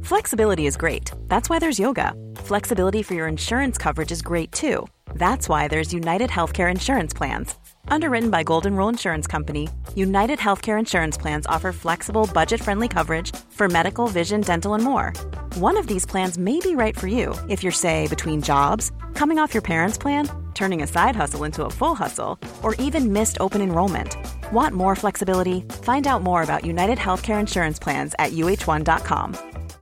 Flexibility is great. That's why there's yoga. Flexibility for your insurance coverage is great too. That's why there's United Healthcare Insurance Plans. Underwritten by Golden Rule Insurance Company, United Healthcare Insurance Plans offer flexible, budget-friendly coverage for medical, vision, dental, and more. One of these plans may be right for you if you're, say, between jobs, coming off your parents' plan, turning a side hustle into a full hustle, or even missed open enrollment. Want more flexibility? Find out more about United Healthcare Insurance Plans at uh1.com.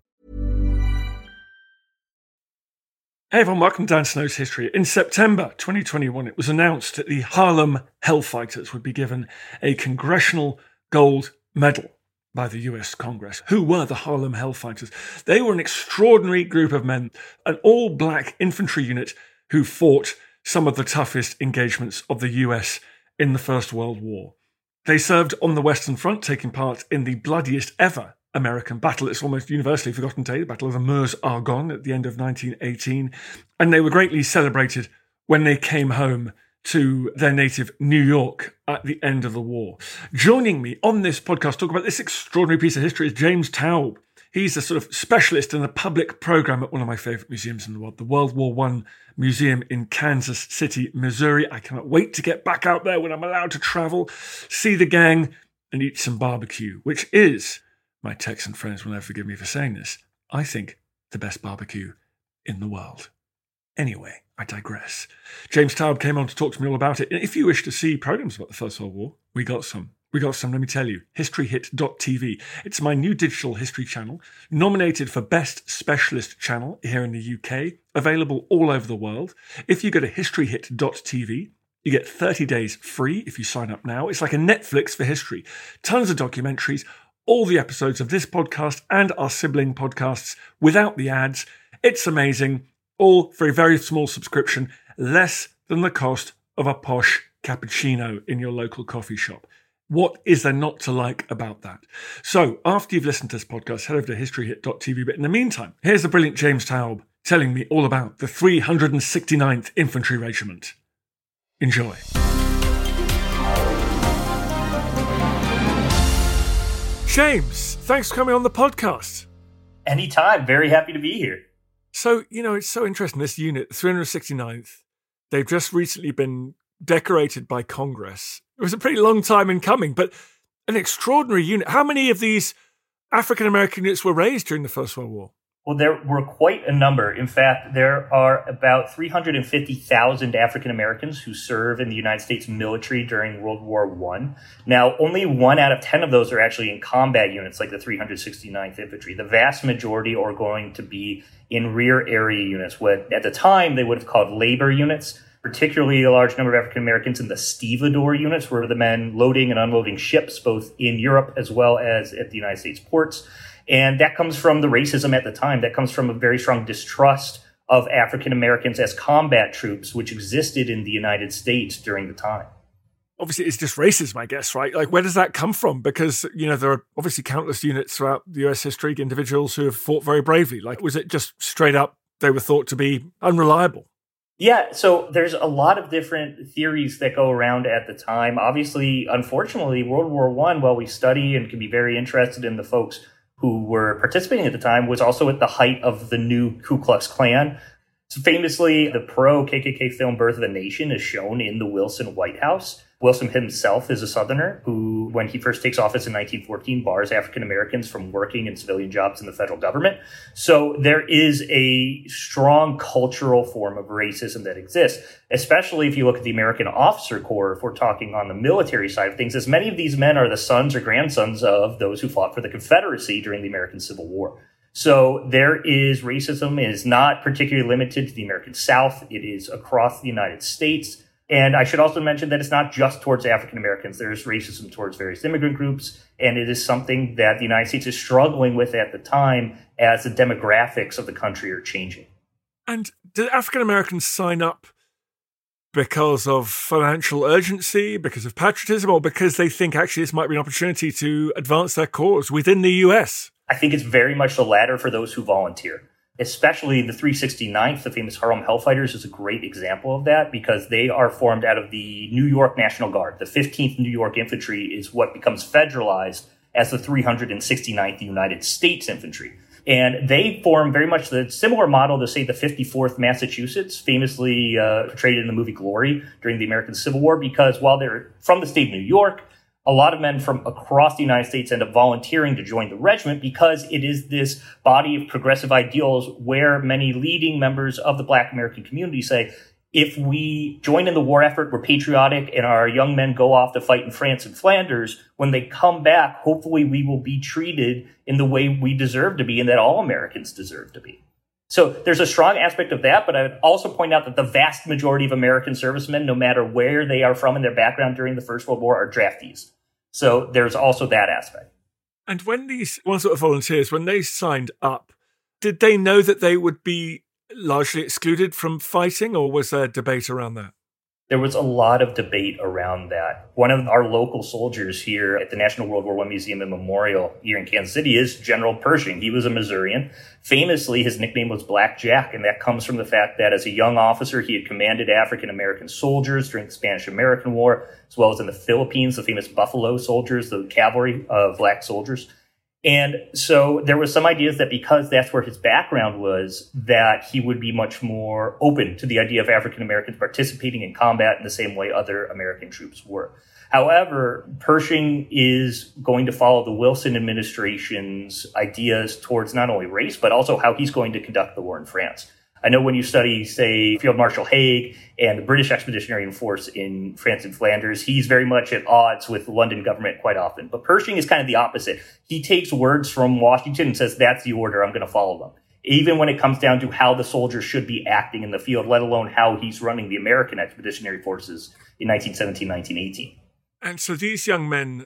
Hey everyone, welcome to Dan Snow's History. In September 2021, it was announced that the Harlem Hellfighters would be given a Congressional Gold Medal by the US Congress. Who were the Harlem Hellfighters? They were an extraordinary group of men, an all-black infantry unit who fought some of the toughest engagements of the US in the First World War. They served on the Western Front, taking part in the bloodiest ever American battle. It's almost universally forgotten today, the Battle of the Meuse-Argonne at the end of 1918. And they were greatly celebrated when they came home to their native New York at the end of the war. Joining me on this podcast to talk about this extraordinary piece of history is James Taub. He's a sort of specialist in the public program at one of my favorite museums in the world, the World War I Museum in Kansas City, Missouri. I cannot wait to get back out there when I'm allowed to travel, see the gang, and eat some barbecue, which is, my Texan friends will never forgive me for saying this, I think the best barbecue in the world. Anyway, I digress. James Taub came on to talk to me all about it. And if you wish to see programs about the First World War, we got some, let me tell you. Historyhit.tv. It's my new digital history channel, nominated for Best Specialist Channel here in the UK, available all over the world. If you go to historyhit.tv, you get 30 days free if you sign up now. It's like a Netflix for history. Tons of documentaries, all the episodes of this podcast and our sibling podcasts without the ads. It's amazing. All for a very small subscription, less than the cost of a posh cappuccino in your local coffee shop. What is there not to like about that? So, after you've listened to this podcast, head over to historyhit.tv. But in the meantime, here's the brilliant James Taub telling me all about the 369th Infantry Regiment. Enjoy. James, thanks for coming on the podcast. Anytime. Very happy to be here. So, it's so interesting, this unit, the 369th, they've just recently been decorated by Congress. It was a pretty long time in coming, but an extraordinary unit. How many of these African-American units were raised during the First World War? Well, there were quite a number. In fact, there are about 350,000 African Americans who serve in the United States military during World War I. Now, only 1 out of 10 of those are actually in combat units like the 369th Infantry. The vast majority are going to be in rear area units, what at the time they would have called labor units, particularly a large number of African Americans in the stevedore units, where the men loading and unloading ships, both in Europe as well as at the United States ports. And that comes from the racism at the time. That comes from a very strong distrust of African Americans as combat troops, which existed in the United States during the time. Obviously, it's just racism, I guess, right? Like, where does that come from? Because, there are obviously countless units throughout the US history, individuals who have fought very bravely. Like, was it just straight up they were thought to be unreliable? Yeah, so there's a lot of different theories that go around at the time. Obviously, unfortunately, World War I, while we study and can be very interested in the folks who were participating at the time, was also at the height of the new Ku Klux Klan. So famously, the pro-KKK film Birth of a Nation is shown in the Wilson White House. Wilson himself is a Southerner who, when he first takes office in 1914, bars African Americans from working in civilian jobs in the federal government. So there is a strong cultural form of racism that exists, especially if you look at the American Officer Corps, if we're talking on the military side of things, as many of these men are the sons or grandsons of those who fought for the Confederacy during the American Civil War. So there is racism. It is not particularly limited to the American South. It is across the United States. And I should also mention that it's not just towards African Americans. There's racism towards various immigrant groups, and it is something that the United States is struggling with at the time as the demographics of the country are changing. And did African Americans sign up because of financial urgency, because of patriotism, or because they think actually this might be an opportunity to advance their cause within the US? I think it's very much the latter for those who volunteer. Especially the 369th, the famous Harlem Hellfighters, is a great example of that because they are formed out of the New York National Guard. The 15th New York Infantry is what becomes federalized as the 369th United States Infantry. And they form very much the similar model to, say, the 54th Massachusetts, famously portrayed in the movie Glory during the American Civil War, because while they're from the state of New York, a lot of men from across the United States end up volunteering to join the regiment because it is this body of progressive ideals where many leading members of the Black American community say, if we join in the war effort, we're patriotic, and our young men go off to fight in France and Flanders, when they come back, hopefully we will be treated in the way we deserve to be and that all Americans deserve to be. So there's a strong aspect of that, but I would also point out that the vast majority of American servicemen, no matter where they are from in their background during the First World War, are draftees. So there's also that aspect. And when these ones that were volunteers, when they signed up, did they know that they would be largely excluded from fighting, or was there debate around that? There was a lot of debate around that. One of our local soldiers here at the National World War I Museum and Memorial here in Kansas City is General Pershing. He was a Missourian. Famously, his nickname was Black Jack, and that comes from the fact that as a young officer, he had commanded African-American soldiers during the Spanish-American War, as well as in the Philippines, the famous Buffalo Soldiers, the cavalry of black soldiers. And so there was some ideas that because that's where his background was, that he would be much more open to the idea of African Americans participating in combat in the same way other American troops were. However, Pershing is going to follow the Wilson administration's ideas towards not only race, but also how he's going to conduct the war in France. I know when you study, say, Field Marshal Haig and the British Expeditionary Force in France and Flanders, he's very much at odds with the London government quite often. But Pershing is kind of the opposite. He takes words from Washington and says, that's the order, I'm going to follow them. Even when it comes down to how the soldiers should be acting in the field, let alone how he's running the American Expeditionary Forces in 1917, 1918. And so these young men,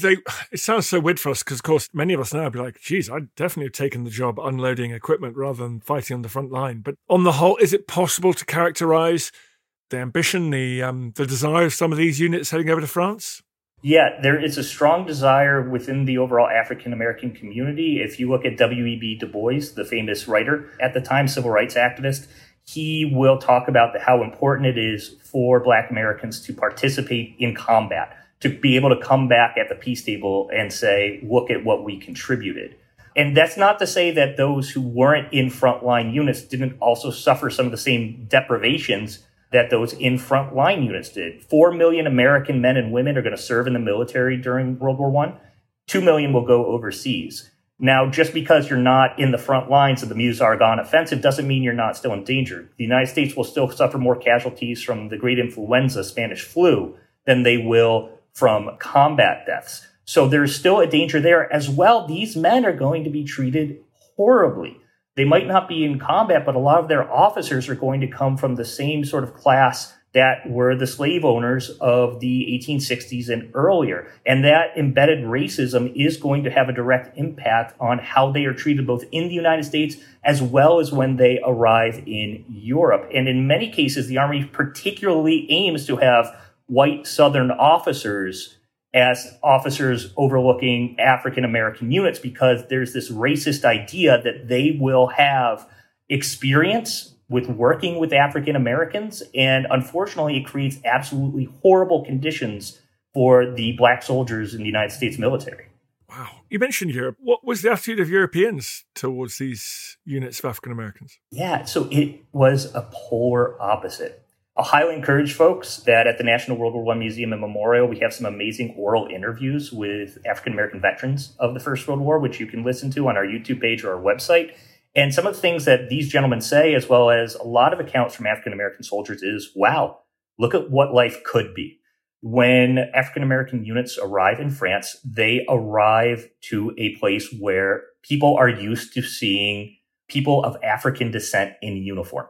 it sounds so weird for us because, of course, many of us now would be like, geez, I'd definitely have taken the job unloading equipment rather than fighting on the front line. But on the whole, is it possible to characterize the ambition, the desire of some of these units heading over to France? Yeah, there is a strong desire within the overall African-American community. If you look at W.E.B. Du Bois, the famous writer at the time, civil rights activist, he will talk about how important it is for Black Americans to participate in combat, to be able to come back at the peace table and say, look at what we contributed. And that's not to say that those who weren't in frontline units didn't also suffer some of the same deprivations that those in frontline units did. 4 million American men and women are going to serve in the military during World War I. 2 million will go overseas. Now, just because you're not in the front lines of the Meuse-Argonne offensive doesn't mean you're not still in danger. The United States will still suffer more casualties from the great influenza, Spanish flu, than they will from combat deaths. So there's still a danger there as well. These men are going to be treated horribly. They might not be in combat, but a lot of their officers are going to come from the same sort of class that were the slave owners of the 1860s and earlier. And that embedded racism is going to have a direct impact on how they are treated both in the United States as well as when they arrive in Europe. And in many cases, the Army particularly aims to have white Southern officers as officers overlooking African-American units because there's this racist idea that they will have experience with working with African-Americans. And unfortunately, it creates absolutely horrible conditions for the Black soldiers in the United States military. Wow. You mentioned Europe. What was the attitude of Europeans towards these units of African-Americans? Yeah, so it was a polar opposite. I highly encourage folks that at the National World War I Museum and Memorial, we have some amazing oral interviews with African-American veterans of the First World War, which you can listen to on our YouTube page or our website. And some of the things that these gentlemen say, as well as a lot of accounts from African-American soldiers, is, wow, look at what life could be. When African-American units arrive in France, they arrive to a place where people are used to seeing people of African descent in uniform.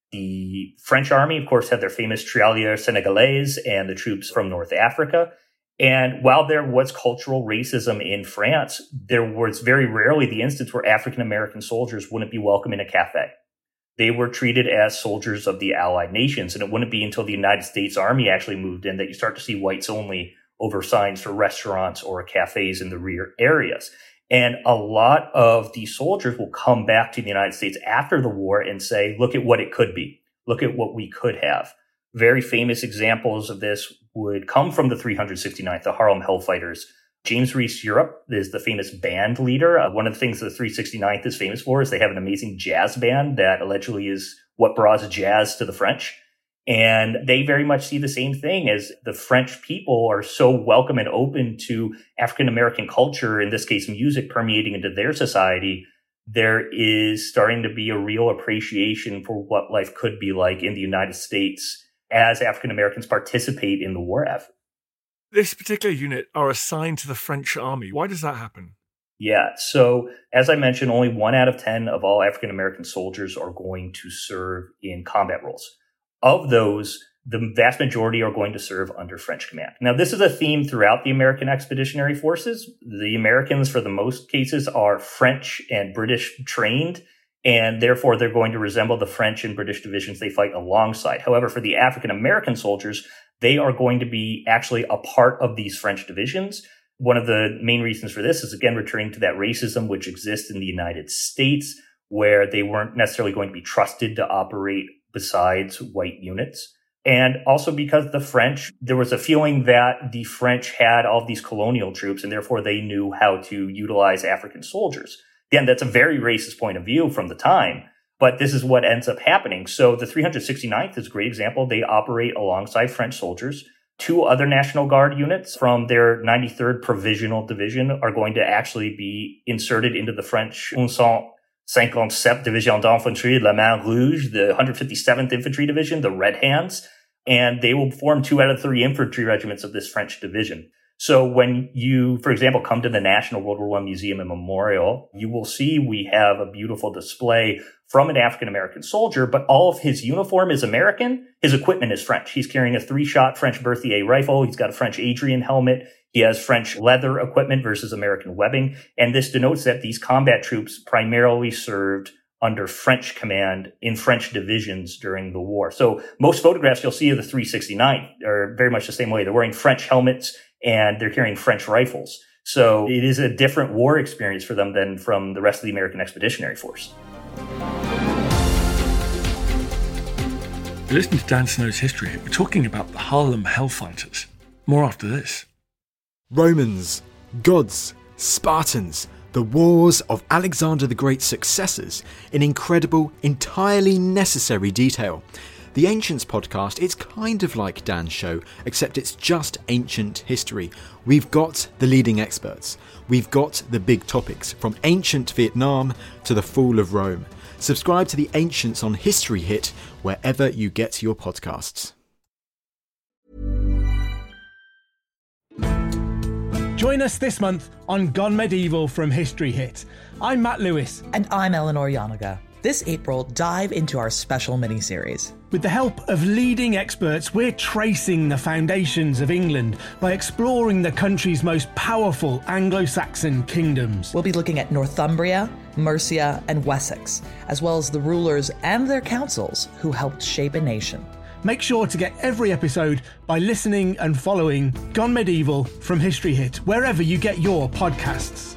The French army, of course, had their famous Tirailleurs Sénégalais and the troops from North Africa. And while there was cultural racism in France, there was very rarely the instance where African-American soldiers wouldn't be welcome in a cafe. They were treated as soldiers of the Allied nations. And it wouldn't be until the United States Army actually moved in that you start to see whites only over signs for restaurants or cafes in the rear areas. And a lot of these soldiers will come back to the United States after the war and say, look at what it could be. Look at what we could have. Very famous examples of this would come from the 369th, the Harlem Hellfighters James Reese Europe is the famous band leader. One of the things the 369th is famous for is they have an amazing jazz band that allegedly is what brought jazz to the French. And they very much see the same thing as the French people are so welcome and open to African-American culture, in this case, music permeating into their society. There is starting to be a real appreciation for what life could be like in the United States as African-Americans participate in the war effort. This particular unit are assigned to the French army. Why does that happen? Yeah. So as I mentioned, only 1 out of 10 of all African-American soldiers are going to serve in combat roles. Of those, the vast majority are going to serve under French command. Now, this is a theme throughout the American Expeditionary Forces. The Americans, for the most cases, are French and British trained, and therefore they're going to resemble the French and British divisions they fight alongside. However, for the African-American soldiers, they are going to be actually a part of these French divisions. One of the main reasons for this is, again, returning to that racism which exists in the United States, where they weren't necessarily going to be trusted to operate besides white units. And also because the French, there was a feeling that the French had all these colonial troops and therefore they knew how to utilize African soldiers. Again, that's a very racist point of view from the time, but this is what ends up happening. So the 369th is a great example. They operate alongside French soldiers. 2 other National Guard units from their 93rd Provisional Division are going to actually be inserted into the French 157 Division d'Infanterie La Main Rouge, the 157th Infantry Division, the Red Hands, and they will form 2 out of 3 infantry regiments of this French division. So when you, for example, come to the National World War I Museum and Memorial, you will see we have a beautiful display from an African-American soldier, but all of his uniform is American. His equipment is French. He's carrying a 3-shot French Berthier rifle. He's got a French Adrian helmet. He has French leather equipment versus American webbing. And this denotes that these combat troops primarily served under French command in French divisions during the war. So most photographs you'll see of the 369th are very much the same way. They're wearing French helmets and they're carrying French rifles. So it is a different war experience for them than from the rest of the American Expeditionary Force. You're listening to Dan Snow's History. We're talking about the Harlem Hellfighters. More after this. Romans, gods, Spartans, the wars of Alexander the Great's successors in incredible, entirely necessary detail. The Ancients podcast, it's kind of like Dan's show, except it's just ancient history. We've got the leading experts. We've got the big topics, from ancient Vietnam to the fall of Rome. Subscribe to the Ancients on History Hit wherever you get your podcasts. Join us this month on Gone Medieval from History Hit. I'm Matt Lewis. And I'm Eleanor Yanaga. This April, dive into our special mini-series. With the help of leading experts, we're tracing the foundations of England by exploring the country's most powerful Anglo-Saxon kingdoms. We'll be looking at Northumbria, Mercia, and Wessex, as well as the rulers and their councils who helped shape a nation. Make sure to get every episode by listening and following Gone Medieval from History Hit, wherever you get your podcasts.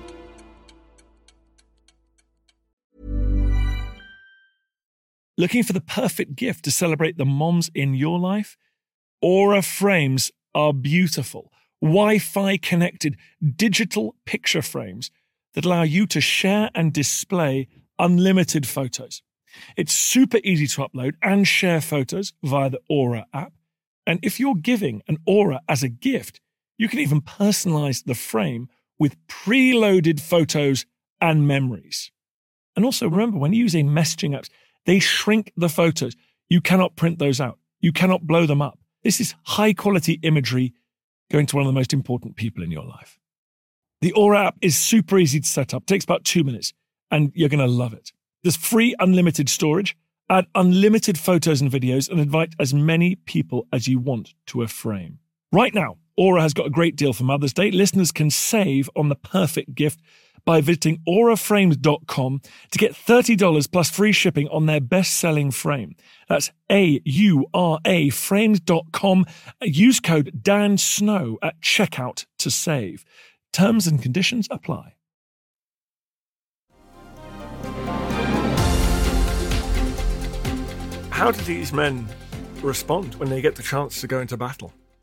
Looking for the perfect gift to celebrate the moms in your life? Aura frames are beautiful, Wi-Fi connected digital picture frames that allow you to share and display unlimited photos. It's super easy to upload and share photos via the Aura app. And if you're giving an Aura as a gift, you can even personalize the frame with preloaded photos and memories. And also remember, when using messaging apps, they shrink the photos. You cannot print those out. You cannot blow them up. This is high quality imagery going to one of the most important people in your life. The Aura app is super easy to set up. It takes about 2 minutes and you're going to love it. There's free unlimited storage, add unlimited photos and videos, and invite as many people as you want to a frame. Right now, Aura has got a great deal for Mother's Day. Listeners can save on the perfect gift by visiting auraframes.com to get $30 plus free shipping on their best-selling frame. That's AURA frames.com. Use code DANSNOW at checkout to save. Terms and conditions apply. How do these men respond when they get the chance to go into battle?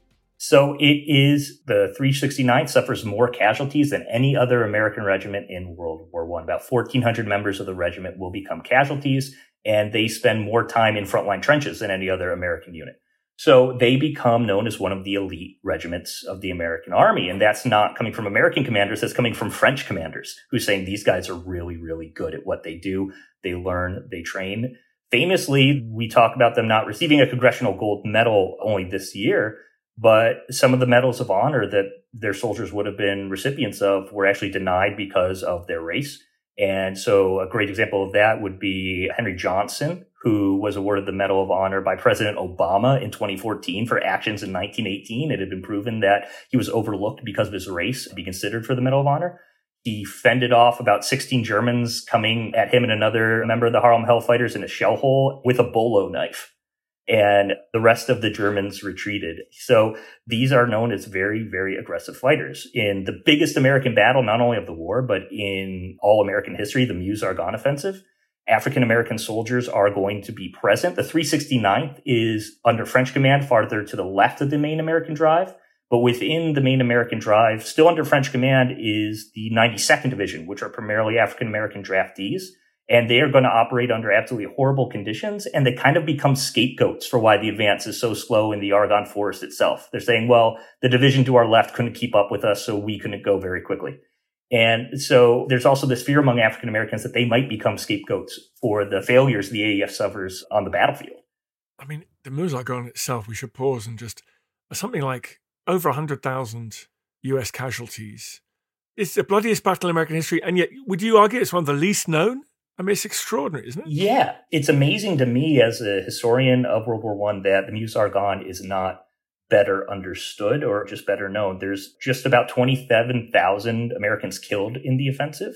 So it is the 369th suffers more casualties than any other American regiment in World War I. About 1,400 members of the regiment will become casualties, and they spend more time in frontline trenches than any other American unit. So they become known as one of the elite regiments of the American Army. And that's not coming from American commanders. That's coming from French commanders who are saying these guys are really, really good at what they do. They learn, they train. Famously, we talk about them not receiving a Congressional Gold Medal only this year, but some of the medals of honor that their soldiers would have been recipients of were actually denied because of their race. And so a great example of that would be Henry Johnson, who was awarded the Medal of Honor by President Obama in 2014 for actions in 1918. It had been proven that he was overlooked because of his race to be considered for the Medal of Honor. He fended off about 16 Germans coming at him and another member of the Harlem Hellfighters in a shell hole with a bolo knife. And the rest of the Germans retreated. So these are known as very, very aggressive fighters. In the biggest American battle, not only of the war, but in all American history, the Meuse-Argonne Offensive, African-American soldiers are going to be present. The 369th is under French command farther to the left of the main American drive. But within the main American drive, still under French command, is the 92nd Division, which are primarily African-American draftees. And they are going to operate under absolutely horrible conditions. And they kind of become scapegoats for why the advance is so slow in the Argonne Forest itself. They're saying, well, the division to our left couldn't keep up with us, so we couldn't go very quickly. And so there's also this fear among African Americans that they might become scapegoats for the failures the AEF suffers on the battlefield. I mean, the Meuse-Argonne itself, we should pause and just, something like over 100,000 US casualties. It's the bloodiest battle in American history, and yet would you argue it's one of the least known? I mean, it's extraordinary, isn't it? Yeah. It's amazing to me as a historian of World War I that the Meuse-Argonne is not better understood or just better known. There's just about 27,000 Americans killed in the offensive.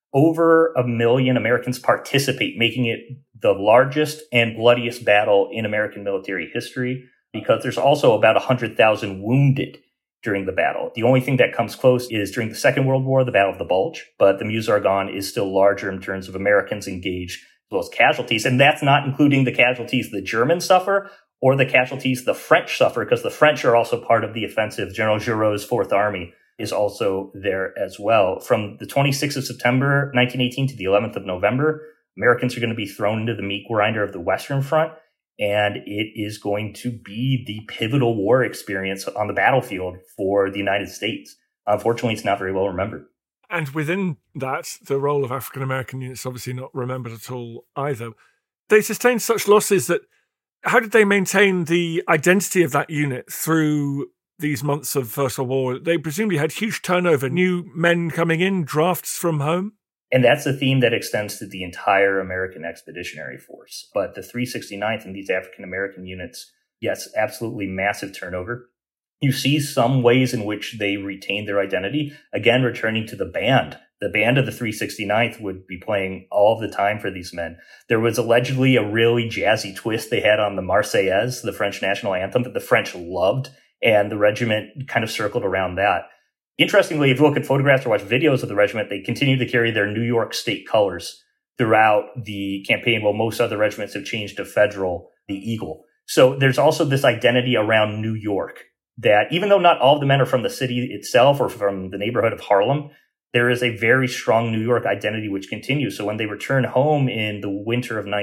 Over 1 million Americans participate, making it the largest and bloodiest battle in American military history, because there's also about 100,000 wounded during the battle. The only thing that comes close is during the Second World War, the Battle of the Bulge, but the Meuse-Argonne is still larger in terms of Americans engaged as well as casualties. And that's not including the casualties the Germans suffer or the casualties the French suffer, because the French are also part of the offensive. General Giraud's Fourth Army is also there as well. From the 26th of September, 1918 to the 11th of November, Americans are going to be thrown into the meat grinder of the Western Front. And it is going to be the pivotal war experience on the battlefield for the United States. Unfortunately, it's not very well remembered. And within that, the role of African-American units obviously not remembered at all either. They sustained such losses that, how did they maintain the identity of that unit through these months of First World War? They presumably had huge turnover, new men coming in, drafts from home. And that's a theme that extends to the entire American Expeditionary Force. But the 369th and these African-American units, yes, absolutely massive turnover. You see some ways in which they retain their identity. Again, returning to the band. The band of the 369th would be playing all the time for these men. There was allegedly a really jazzy twist they had on the Marseillaise, the French national anthem, that the French loved, and the regiment kind of circled around that. Interestingly, if you look at photographs or watch videos of the regiment, they continue to carry their New York state colors throughout the campaign, while most other regiments have changed to federal, the Eagle. So there's also this identity around New York that even though not all of the men are from the city itself or from the neighborhood of Harlem, there is a very strong New York identity which continues. So when they return home in the winter of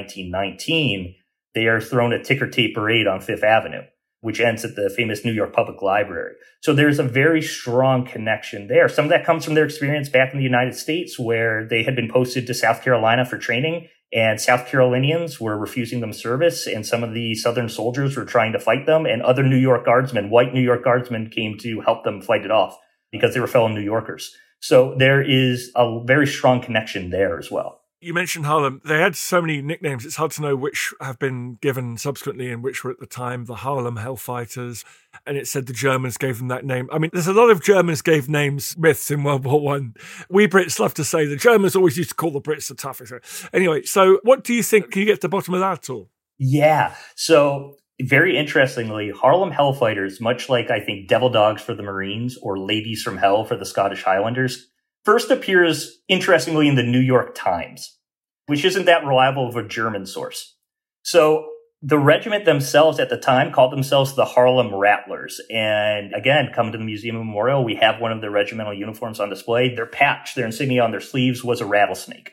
1919, they are thrown a ticker tape parade on Fifth Avenue, which ends at the famous New York Public Library. So there's a very strong connection there. Some of that comes from their experience back in the United States, where they had been posted to South Carolina for training, and South Carolinians were refusing them service, and some of the Southern soldiers were trying to fight them, and other New York Guardsmen, white New York Guardsmen, came to help them fight it off because they were fellow New Yorkers. So there is a very strong connection there as well. You mentioned Harlem. They had so many nicknames, it's hard to know which have been given subsequently and which were at the time. The Harlem Hellfighters, and it said the Germans gave them that name. I mean, there's a lot of Germans gave names myths in World War I. We Brits love to say the Germans always used to call the Brits the toughest. Anyway, so what do you think? Can you get to the bottom of that at all? Yeah. So very interestingly, Harlem Hellfighters, much like I think Devil Dogs for the Marines or Ladies from Hell for the Scottish Highlanders, first appears, interestingly, in the New York Times, which isn't that reliable of a German source. So The regiment themselves at the time called themselves the Harlem Rattlers. And again, come to the Museum of Memorial, we have one of their regimental uniforms on display. Their patch, their insignia on their sleeves was a rattlesnake.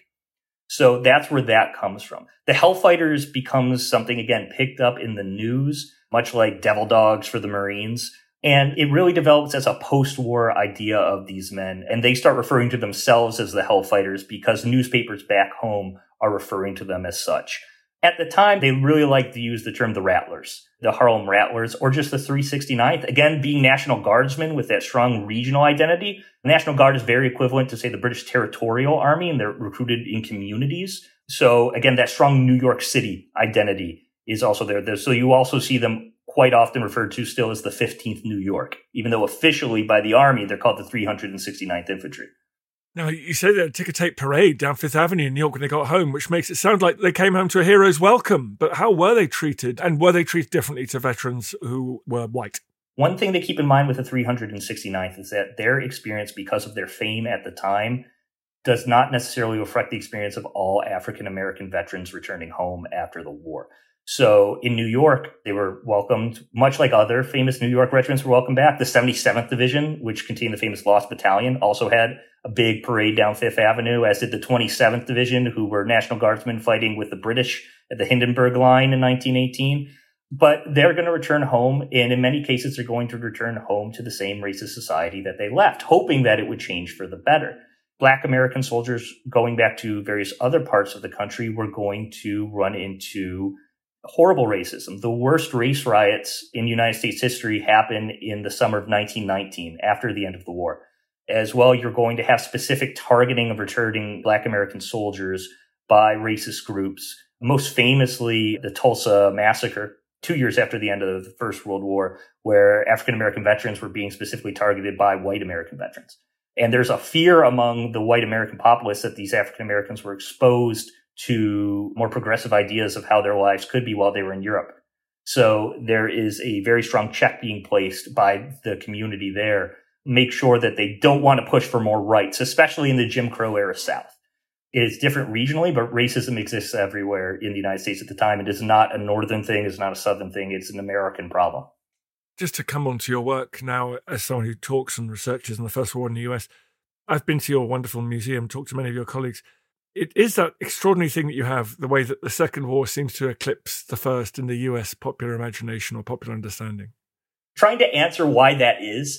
So that's where that comes from. The Hellfighters becomes something, again, picked up in the news, much like Devil Dogs for the Marines. And it really develops as a post-war idea of these men. And they start referring to themselves as the Hellfighters because newspapers back home are referring to them as such. At the time, they really liked to use the term the Rattlers, the Harlem Rattlers, or just the 369th. Again, being National Guardsmen with that strong regional identity. The National Guard is very equivalent to, say, the British Territorial Army, and they're recruited in communities. So again, that strong New York City identity is also there. So you also see them quite often referred to still as the 15th New York, even though officially by the Army, they're called the 369th Infantry. Now, you say they had a ticker tape parade down Fifth Avenue in New York when they got home, which makes it sound like they came home to a hero's welcome. But how were they treated? And were they treated differently to veterans who were white? One thing to keep in mind with the 369th is that their experience, because of their fame at the time, does not necessarily reflect the experience of all African-American veterans returning home after the war. So in New York, they were welcomed, much like other famous New York regiments were welcomed back. The 77th Division, which contained the famous Lost Battalion, also had a big parade down Fifth Avenue, as did the 27th Division, who were National Guardsmen fighting with the British at the Hindenburg Line in 1918. But they're going to return home, and in many cases, they're going to return home to the same racist society that they left, hoping that it would change for the better. Black American soldiers going back to various other parts of the country were going to run into horrible racism. The worst race riots in United States history happened in the summer of 1919, after the end of the war. As well, you're going to have specific targeting of returning Black American soldiers by racist groups, most famously the Tulsa Massacre, 2 years after the end of the First World War, where African-American veterans were being specifically targeted by white American veterans. And there's a fear among the white American populace that these African-Americans were exposed to more progressive ideas of how their lives could be while they were in Europe. So there is a very strong check being placed by the community there, make sure that they don't want to push for more rights, especially in the Jim Crow era South. It is different regionally, but racism exists everywhere in the United States at the time. It is not a northern thing, it's not a southern thing, it's an American problem. Just to come on to your work now, as someone who talks and researches in the First War in the US, I've been to your wonderful museum, talked to many of your colleagues. It is that extraordinary thing that you have, the way that the Second War seems to eclipse the First in the US popular imagination or popular understanding. Trying to answer why that is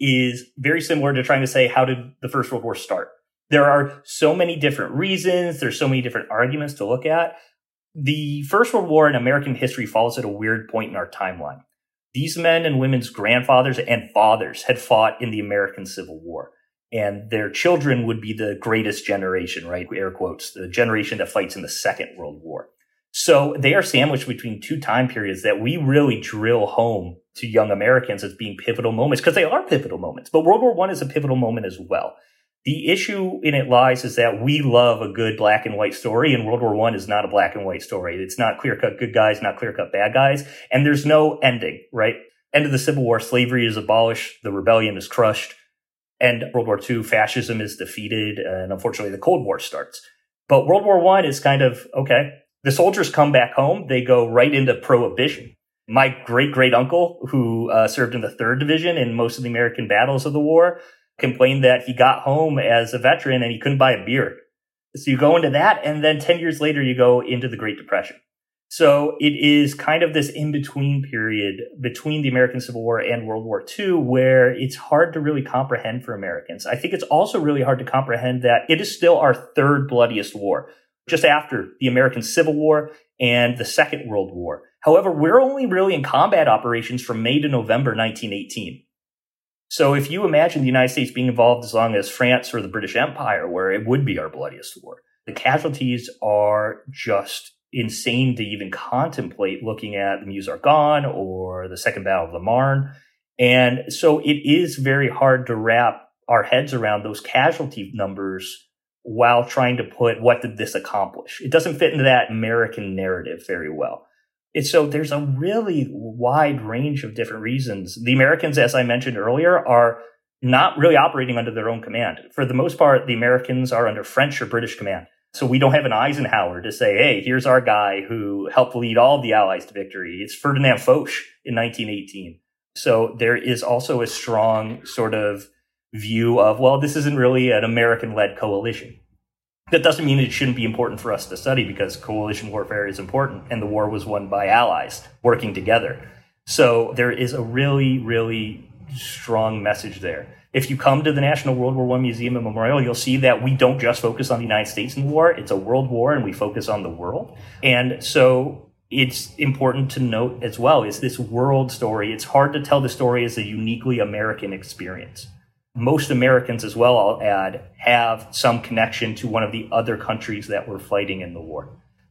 very similar to trying to say, how did the First World War start? There are so many different reasons. There's so many different arguments to look at. The First World War in American history falls at a weird point in our timeline. These men and women's grandfathers and fathers had fought in the American Civil War. And their children would be the greatest generation, right? Air quotes, the generation that fights in the Second World War. So they are sandwiched between two time periods that we really drill home to young Americans as being pivotal moments, because they are pivotal moments. But World War I is a pivotal moment as well. The issue in it lies is that we love a good black and white story, and World War I is not a black and white story. It's not clear-cut good guys, not clear-cut bad guys, and there's no ending, right? End of the Civil War, slavery is abolished, the rebellion is crushed. And World War II, fascism is defeated, and unfortunately the Cold War starts. But World War I is kind of, okay, the soldiers come back home, they go right into prohibition. My great-great-uncle, who served in the 3rd Division in most of the American battles of the war, complained that he got home as a veteran and he couldn't buy a beer. So you go into that, and then 10 years later, you go into the Great Depression. So it is kind of this in-between period between the American Civil War and World War II where it's hard to really comprehend for Americans. I think it's also really hard to comprehend that it is still our third bloodiest war, just after the American Civil War and the Second World War. However, we're only really in combat operations from May to November 1918. So if you imagine the United States being involved as long as France or the British Empire, where it would be our bloodiest war, the casualties are just insane to even contemplate looking at the Meuse-Argonne or the Second Battle of the Marne. And so it is very hard to wrap our heads around those casualty numbers while trying to put, what did this accomplish? It doesn't fit into that American narrative very well. And so there's a really wide range of different reasons. The Americans, as I mentioned earlier, are not really operating under their own command. For the most part, the Americans are under French or British command. So we don't have an Eisenhower to say, hey, here's our guy who helped lead all of the Allies to victory. It's Ferdinand Foch in 1918. So there is also a strong sort of view of, well, this isn't really an American-led coalition. That doesn't mean it shouldn't be important for us to study, because coalition warfare is important, and the war was won by allies working together. So there is a really, really strong message there. If you come to the National World War I Museum and Memorial, you'll see that we don't just focus on the United States in the war. It's a world war, and we focus on the world. And so it's important to note as well, is this world story. It's hard to tell the story as a uniquely American experience. Most Americans as well, I'll add, have some connection to one of the other countries that were fighting in the war.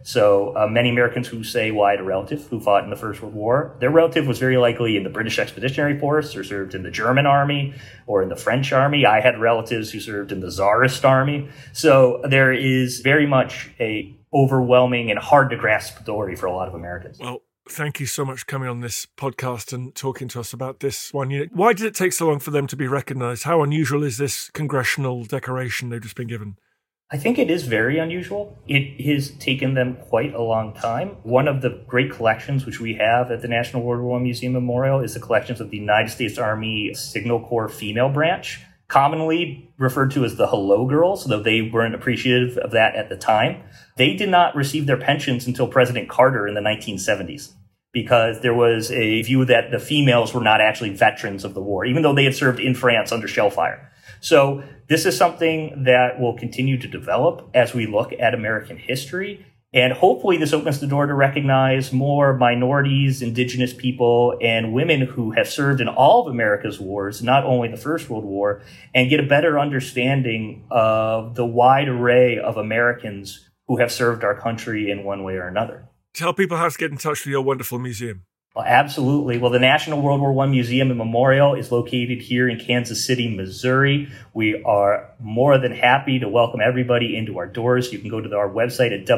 So many Americans who say, well, I had a relative who fought in the First World War, their relative was very likely in the British Expeditionary Force or served in the German army or in the French army. I had relatives who served in the Tsarist army. So there is very much a overwhelming and hard to grasp story for a lot of Americans. Well, thank you so much for coming on this podcast and talking to us about this one unit. Why did it take so long for them to be recognized? How unusual is this congressional decoration they've just been given? I think it is very unusual. It has taken them quite a long time. One of the great collections which we have at the National World War I Museum Memorial is the collections of the United States Army Signal Corps female branch, commonly referred to as the Hello Girls, though they weren't appreciative of that at the time. They did not receive their pensions until President Carter in the 1970s, because there was a view that the females were not actually veterans of the war, even though they had served in France under shell fire. So this is something that will continue to develop as we look at American history. And hopefully this opens the door to recognize more minorities, indigenous people, and women who have served in all of America's wars, not only the First World War, and get a better understanding of the wide array of Americans who have served our country in one way or another. Tell people how to get in touch with your wonderful museum. Well, absolutely. Well, the National World War I Museum and Memorial is located here in Kansas City, Missouri. We are more than happy to welcome everybody into our doors. You can go to our website at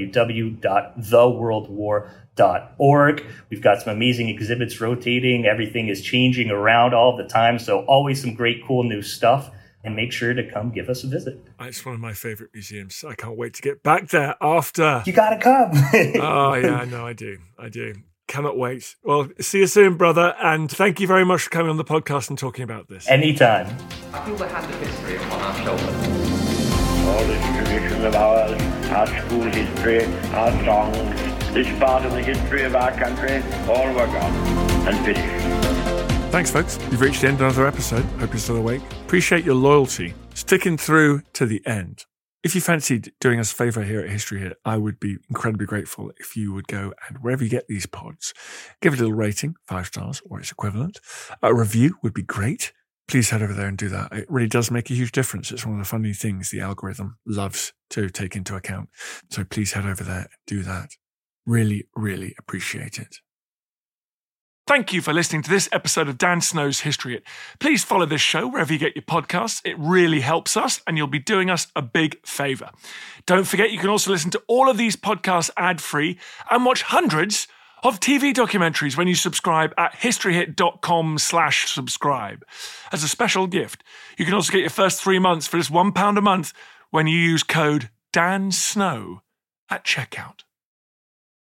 www.theworldwar.org. We've got some amazing exhibits rotating. Everything is changing around all the time, so always some great, cool new stuff. And make sure to come give us a visit. It's one of my favorite museums. I can't wait to get back there after. You got to come. Oh, yeah, I do. Cannot wait. Well, see you soon, brother. And thank you very much for coming on the podcast and talking about this. Anytime. I feel the hand of history upon our shoulders. All this tradition of ours, our school history, our songs, this part of the history of our country, all were gone and finished. Thanks, folks. You've reached the end of another episode. Hope you're still awake. Appreciate your loyalty, sticking through to the end. If you fancied doing us a favour here at History Hit, I would be incredibly grateful if you would go and wherever you get these pods, give it a little rating, 5 stars or its equivalent. A review would be great. Please head over there and do that. It really does make a huge difference. It's one of the funny things the algorithm loves to take into account. So please head over there and do that. Really, really appreciate it. Thank you for listening to this episode of Dan Snow's History Hit. Please follow this show wherever you get your podcasts. It really helps us, and you'll be doing us a big favour. Don't forget, you can also listen to all of these podcasts ad-free and watch hundreds of TV documentaries when you subscribe at historyhit.com/subscribe. As a special gift, you can also get your first 3 months for just £1 a month when you use code DANSNOW at checkout.